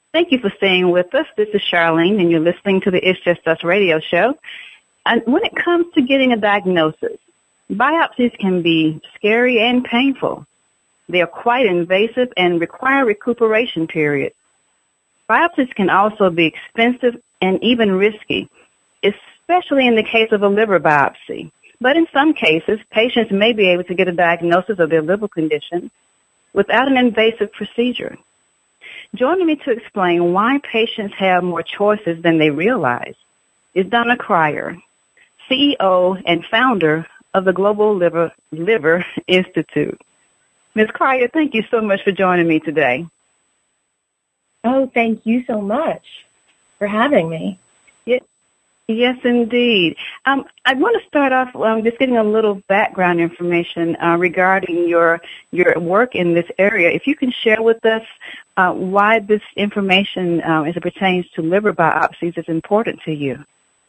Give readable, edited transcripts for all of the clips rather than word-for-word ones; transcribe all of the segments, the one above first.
Thank you for staying with us. This is Charlene, and you're listening to the It's Just Us radio show. And when it comes to getting a diagnosis, biopsies can be scary and painful. They are quite invasive and require recuperation periods. Biopsies can also be expensive and even risky, especially in the case of a liver biopsy. But in some cases, patients may be able to get a diagnosis of their liver condition without an invasive procedure. Joining me to explain why patients have more choices than they realize is Donna Cryer, CEO and founder of the Global Liver Institute. Ms. Cryer, thank you so much for joining me today. Oh, thank you so much for having me. Yes, indeed. I want to start off just getting a little background information regarding your work in this area. If you can share with us why this information, as it pertains to liver biopsies, is important to you.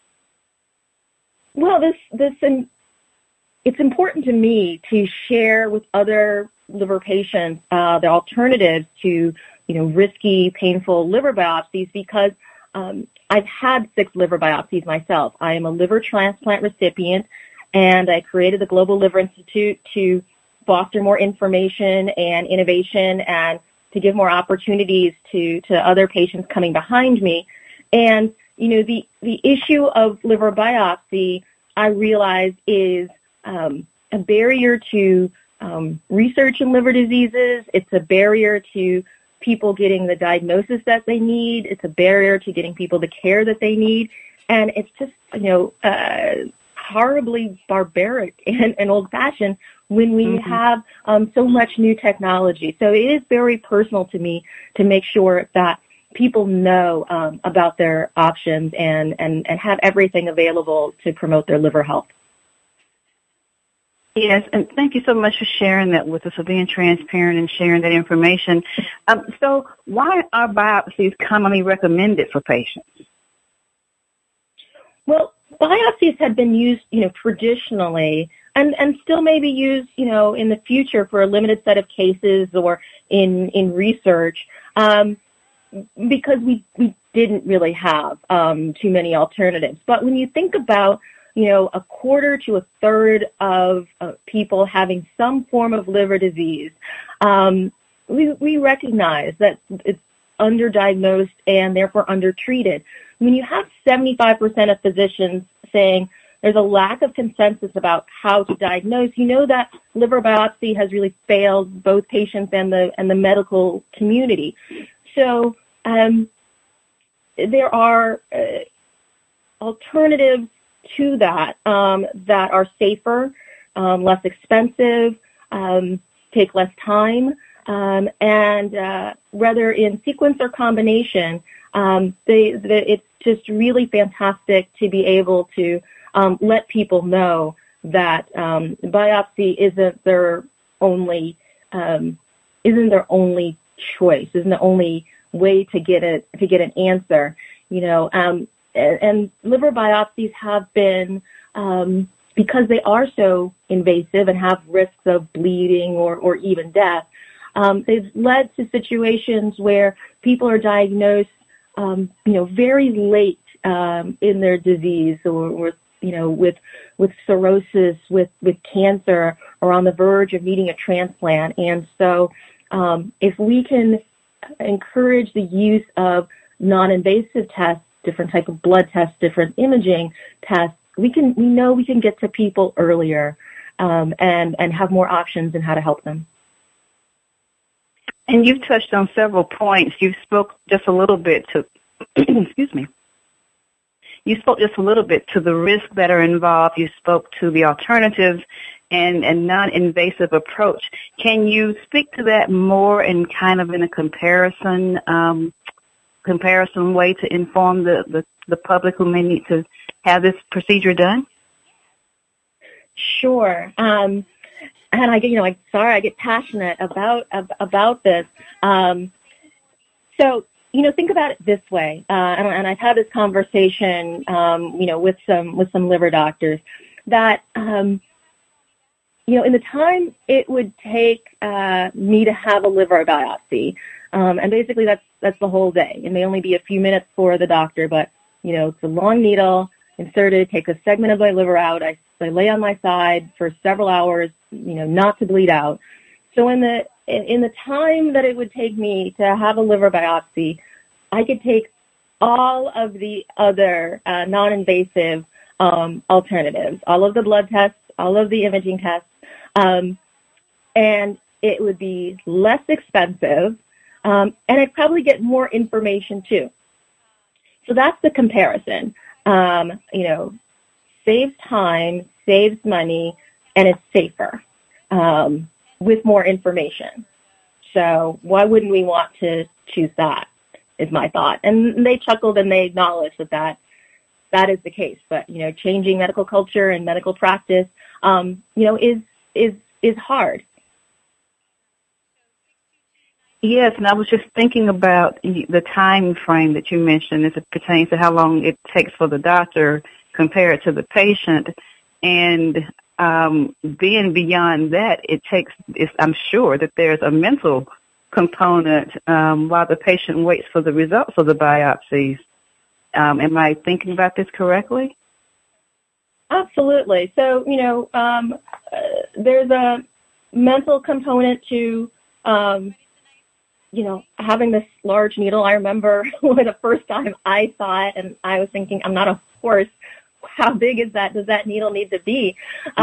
Well, it's important to me to share with other liver patients the alternatives to risky, painful liver biopsies because I've had 6 liver biopsies myself. I am a liver transplant recipient, and I created the Global Liver Institute to foster more information and innovation and to give more opportunities to other patients coming behind me. And, the issue of liver biopsy, I realize, is a barrier to research in liver diseases. It's a barrier to people getting the diagnosis that they need. It's a barrier to getting people the care that they need. And it's just, horribly barbaric and old-fashioned when we have so much new technology. So it is very personal to me to make sure that people know about their options and have everything available to promote their liver health. Yes, and thank you so much for sharing that with us, for being transparent and sharing that information. So why are biopsies commonly recommended for patients? Well, biopsies have been used, traditionally and still may be used, in the future for a limited set of cases or in research because we didn't really have too many alternatives. But when you think about a quarter to a third of people having some form of liver disease, we recognize that it's underdiagnosed and therefore undertreated. When you have 75% of physicians saying there's a lack of consensus about how to diagnose, that liver biopsy has really failed both patients and the medical community. So there are alternatives to that that are safer, less expensive, take less time, and whether in sequence or combination, it's just really fantastic to be able to let people know that biopsy isn't their only choice, isn't the only way to get an answer. And liver biopsies have been, because they are so invasive and have risks of bleeding or even death, they've led to situations where people are diagnosed, very late in their disease or with cirrhosis, with cancer, or on the verge of needing a transplant. And so if we can encourage the use of non-invasive tests, different type of blood tests, different imaging tests, we know we can get to people earlier and have more options in how to help them. And you've touched on several points. You spoke just a little bit to, excuse me. You spoke just a little bit to the risks that are involved. You spoke to the alternatives and non-invasive approach. Can you speak to that more in kind of in a comparison way to inform the public who may need to have this procedure done? Sure. And I get passionate about this. So, think about it this way. And I've had this conversation, with some liver doctors that, in the time it would take me to have a liver biopsy, and basically that's that's the whole day. It may only be a few minutes for the doctor, but, it's a long needle inserted, takes a segment of my liver out. I lay on my side for several hours, not to bleed out. So in the time that it would take me to have a liver biopsy, I could take all of the other non-invasive alternatives, all of the blood tests, all of the imaging tests, and it would be less expensive, and I'd probably get more information too. So that's the comparison. Saves time, saves money, and it's safer with more information. So why wouldn't we want to choose that, is my thought. And they chuckled and they acknowledged that is the case. But, changing medical culture and medical practice, is hard. Yes, and I was just thinking about the time frame that you mentioned as it pertains to how long it takes for the doctor compared to the patient. And being beyond that, I'm sure that there's a mental component while the patient waits for the results of the biopsies. Am I thinking about this correctly? Absolutely. So, there's a mental component to having this large needle. I remember when the first time I saw it, and I was thinking, I'm not a horse. How big is that? Does that needle need to be?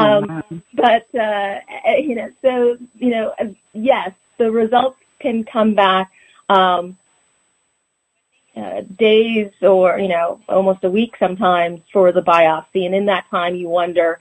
Yes, the results can come back days or, almost a week sometimes for the biopsy. And in that time, you wonder,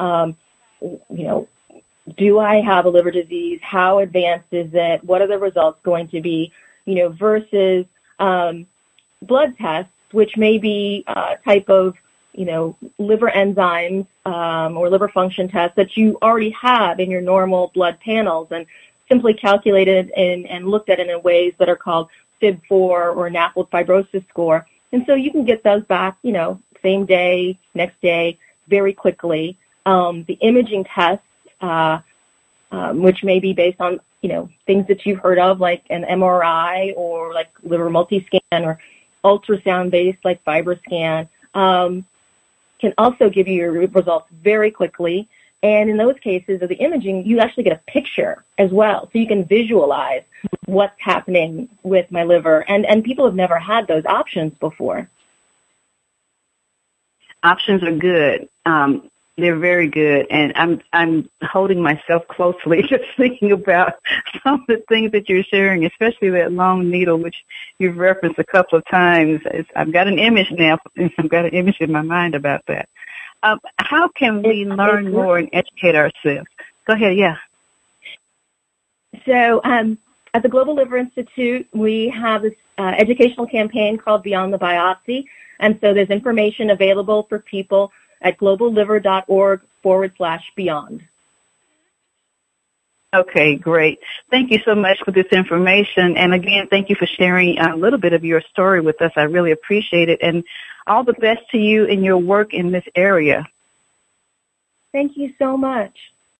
do I have a liver disease? How advanced is it? What are the results going to be? Versus blood tests, which may be a type of, liver enzymes or liver function tests that you already have in your normal blood panels and simply calculated and looked at in ways that are called FIB-4 or NAFLD fibrosis score. And so you can get those back, same day, next day, very quickly. The imaging tests, which may be based on, things that you've heard of, like an MRI or like liver multiscan or ultrasound-based like FibroScan, can also give you your results very quickly. And in those cases of the imaging, you actually get a picture as well. So you can visualize what's happening with my liver. And people have never had those options before. Options are good. They're very good, and I'm holding myself closely just thinking about some of the things that you're sharing, especially that long needle, which you've referenced a couple of times. I've got an image now. I've got an image in my mind about that. How can we learn more and educate ourselves? Go ahead, yeah. So at the Global Liver Institute, we have this educational campaign called Beyond the Biopsy, and so there's information available for people at globalliver.org/beyond. Okay, great. Thank you so much for this information. And again, thank you for sharing a little bit of your story with us. I really appreciate it. And all the best to you in your work in this area. Thank you so much.